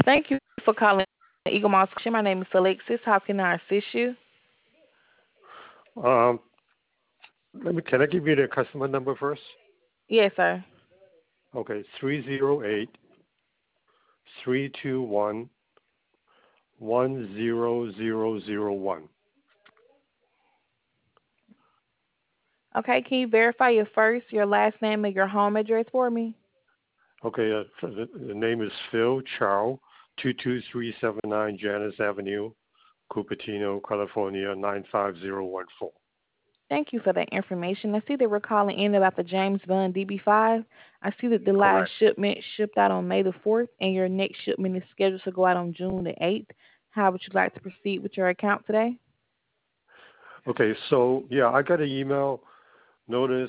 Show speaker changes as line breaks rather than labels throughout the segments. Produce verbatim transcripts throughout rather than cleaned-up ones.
Thank you for calling Eagle Moss. My name is Alexis. How can I assist you?
Um, Let me. Can I give you the customer number first?
Yes, sir.
Okay, three zero eight three two one one zero zero zero one.
Okay, can you verify your first, your last name, and your home address for me?
Okay, uh, the, the name is Phil Chow, two two three seven nine Janice Avenue, Cupertino, California nine five zero one four.
Thank you for that information. I see that we're calling in about the James Bond D B five. I see that the last
Correct.
shipment shipped out on May the fourth, and your next shipment is scheduled to go out on June the eighth. How would you like to proceed with your account today?
Okay, so yeah, I got an email notice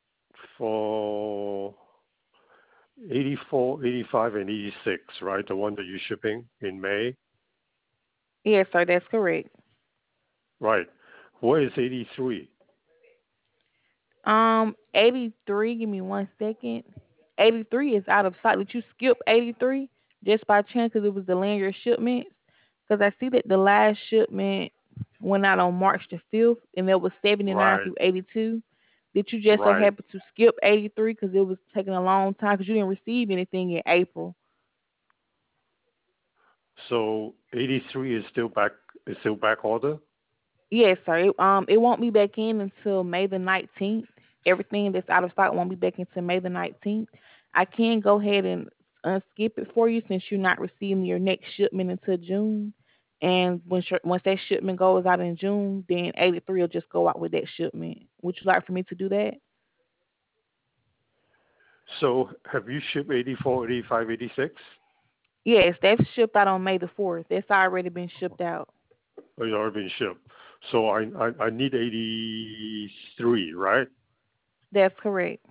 for eighty-four, eighty-five, and eighty-six, right? The one that you're shipping in May,
Yes, sir, that's correct.
right? What is eighty-three?
Um, eighty-three, give me one second. eighty-three is out of sight. Did you skip eighty-three just by chance because it was delaying your shipments? Because I see that the last shipment went out on March the fifth, and it was seventy-nine
Right,
through eighty-two. Did you just so
right.
happen to skip eighty-three because it was taking a long time because you didn't receive anything in April?
So eighty-three is still back is still back order?
Yes, sir. It, um, it won't be back in until May the nineteenth. Everything that's out of stock won't be back until May the nineteenth. I can go ahead and unskip it for you since you're not receiving your next shipment until June. And when sh- once that shipment goes out in June, then eighty-three will just go out with that shipment. Would you like for me to do that?
So have you shipped eighty-four, eighty-five, eighty-six?
Yes, that's shipped out on May the fourth. That's already been shipped out.
Or it's already been shipped? So I, I, I need eighty-three, right?
That's correct.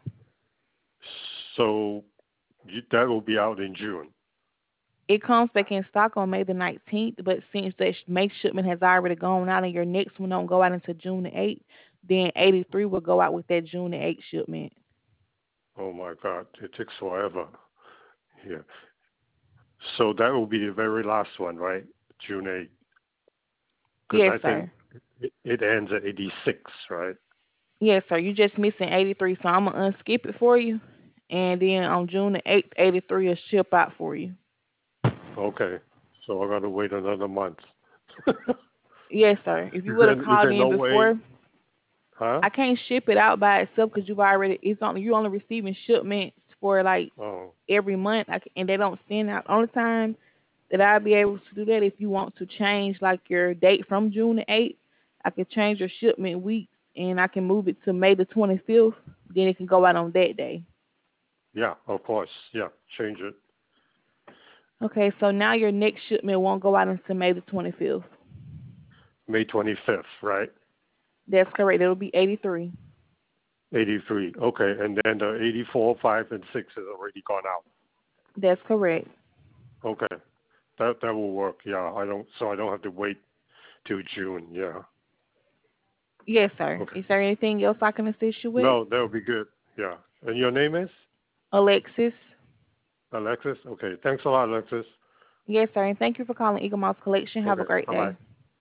So you, that will be out in June.
It comes back in stock on May the nineteenth, but since that sh- May shipment has already gone out and your next one don't go out until June the eighth, then eighty-three will go out with that June the eighth shipment.
Oh my God, it takes forever. Yeah. So that will be the very last one, right? June eighth. Because
Yes,
I think
sir.
it, it ends at eighty-six, right?
Yes, sir. You just missing eighty-three, so I'm going to unskip it for you. And then on June the eighth, eighty-three will ship out for you.
Okay. So I got to wait another month.
Yes, sir. If you
Is
would have
there, is
called
there
in
no way?
before,
Huh?
I can't ship it out by itself because you've already, it's only, you're only receiving shipments for like
Oh,
every month, like, and they don't send out. Only time that I'll be able to do that if you want to change like your date from June the eighth. I can change your shipment weeks and I can move it to May the twenty-fifth. Then it can go out on that day.
yeah, of course. Yeah, change it.
Okay, so now your next shipment won't go out until May the twenty-fifth.
May twenty-fifth, right?
That's correct. It'll be eighty-three.
eighty-three. Okay, and then the eighty-four, five, and six has already gone out.
That's correct.
Okay, that that will work. Yeah, I don't. So I don't have to wait till June. Yeah.
Yes, sir.
Okay.
Is there anything else I can assist you with?
No, that will be good. Yeah. And your name is
Alexis?
Alexis. Okay. Thanks a lot, Alexis.
Yes, sir. And thank you for calling Eagle Mouse Collection. Have a
Okay.
great
Bye bye.
day.